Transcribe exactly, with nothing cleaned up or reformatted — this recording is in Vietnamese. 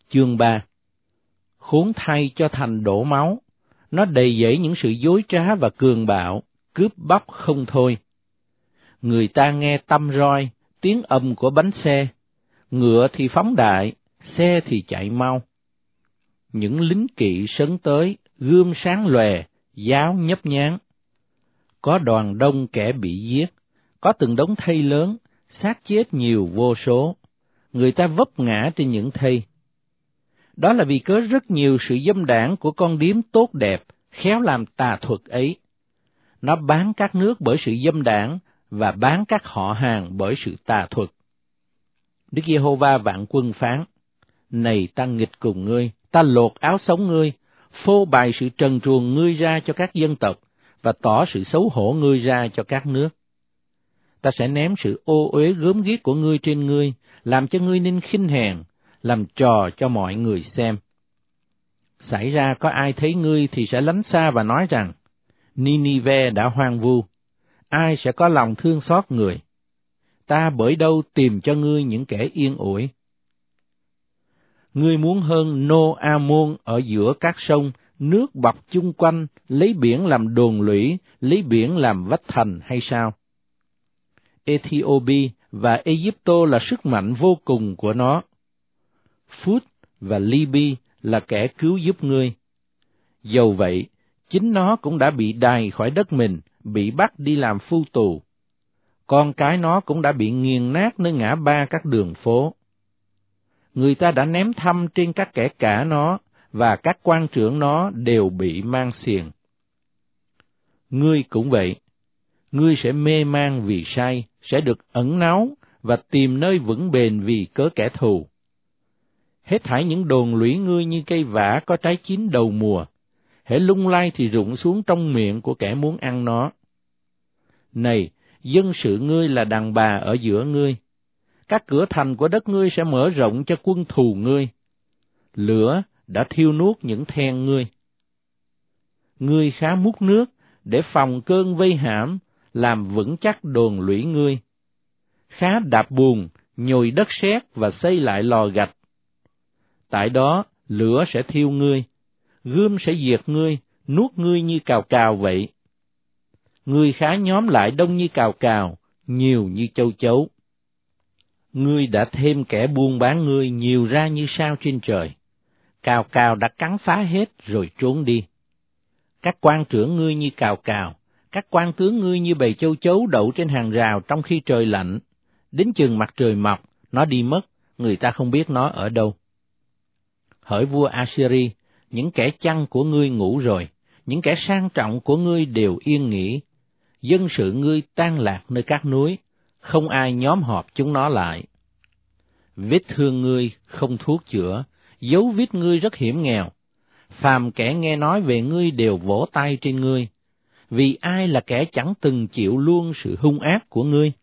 Chương ba. Khốn thay cho thành đổ máu, nó đầy dẫy những sự dối trá và cường bạo, cướp bóc không thôi. Người ta nghe tăm roi, tiếng ầm của bánh xe, ngựa thì phóng đại, xe thì chạy mau. Những lính kỵ sấn tới, gươm sáng lòe, giáo nhấp nháng. Có đoàn đông kẻ bị giết, có từng đống thây lớn, xác chết nhiều vô số. Người ta vấp ngã trên những thây. Đó là vì cớ rất nhiều sự dâm đãng của con điếm tốt đẹp, khéo làm tà thuật ấy. Nó bán các nước bởi sự dâm đãng và bán các họ hàng bởi sự tà thuật. Đức Giê-hô-va vạn quân phán: Này ta nghịch cùng ngươi, ta lột áo sống ngươi, phô bày sự trần truồng ngươi ra cho các dân tộc, và tỏ sự xấu hổ ngươi ra cho các nước. Ta sẽ ném sự ô uế gớm ghiếc của ngươi trên ngươi, làm cho ngươi nên khinh hèn, làm trò cho mọi người xem. Xảy ra có ai thấy ngươi thì sẽ lánh xa và nói rằng, Ninive đã hoang vu, ai sẽ có lòng thương xót người? Ta bởi đâu tìm cho ngươi những kẻ yên ủi? Ngươi muốn hơn No-a-môn ở giữa các sông, nước bọc chung quanh, lấy biển làm đồn lũy, lấy biển làm vách thành hay sao? Ethiopia và Egypto là sức mạnh vô cùng của nó. Phút và Libya là kẻ cứu giúp ngươi. Dầu vậy, chính nó cũng đã bị đày khỏi đất mình, bị bắt đi làm phu tù. Con cái nó cũng đã bị nghiền nát nơi ngã ba các đường phố. Người ta đã ném thăm trên các kẻ cả nó, và các quan trưởng nó đều bị mang xiềng. Ngươi cũng vậy, ngươi sẽ mê man vì say, sẽ được ẩn náu và tìm nơi vững bền vì cớ kẻ thù. Hết thảy những đồn lũy ngươi như cây vả có trái chín đầu mùa, hễ lung lay thì rụng xuống trong miệng của kẻ muốn ăn nó. Này, dân sự ngươi là đàn bà ở giữa ngươi, các cửa thành của đất ngươi sẽ mở rộng cho quân thù ngươi. Lửa đã thiêu nuốt những then ngươi. Ngươi khá múc nước để phòng cơn vây hãm, làm vững chắc đồn lũy ngươi. Khá đạp buồn, nhồi đất sét và xây lại lò gạch. Tại đó lửa sẽ thiêu ngươi, gươm sẽ diệt ngươi, nuốt ngươi như cào cào vậy. Ngươi khá nhóm lại đông như cào cào, nhiều như châu chấu. Ngươi đã thêm kẻ buôn bán ngươi nhiều ra như sao trên trời. Cào cào đã cắn phá hết rồi trốn đi. Các quan trưởng ngươi như cào cào, các quan tướng ngươi như bầy châu chấu đậu trên hàng rào trong khi trời lạnh. Đến chừng mặt trời mọc, nó đi mất, người ta không biết nó ở đâu. Hỡi vua Assyri, những kẻ chăn của ngươi ngủ rồi, những kẻ sang trọng của ngươi đều yên nghỉ. Dân sự ngươi tan lạc nơi các núi, không ai nhóm họp chúng nó lại. Vết thương ngươi không thuốc chữa, dấu vết ngươi rất hiểm nghèo. Phàm kẻ nghe nói về ngươi đều vỗ tay trên ngươi, vì ai là kẻ chẳng từng chịu luôn sự hung ác của ngươi?